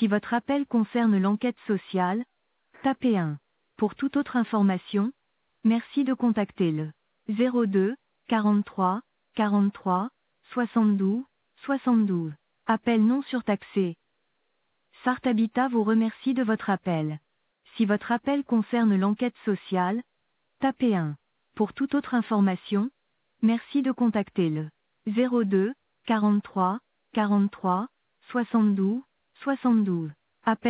Si votre appel concerne l'enquête sociale, tapez 1. Pour toute autre information, merci de contacter le 02 43 43 72 72. Appel non surtaxé. Sart Habitat vous remercie de votre appel. Si votre appel concerne l'enquête sociale, tapez 1. Pour toute autre information, merci de contacter le 02 43 43 72 72. Appel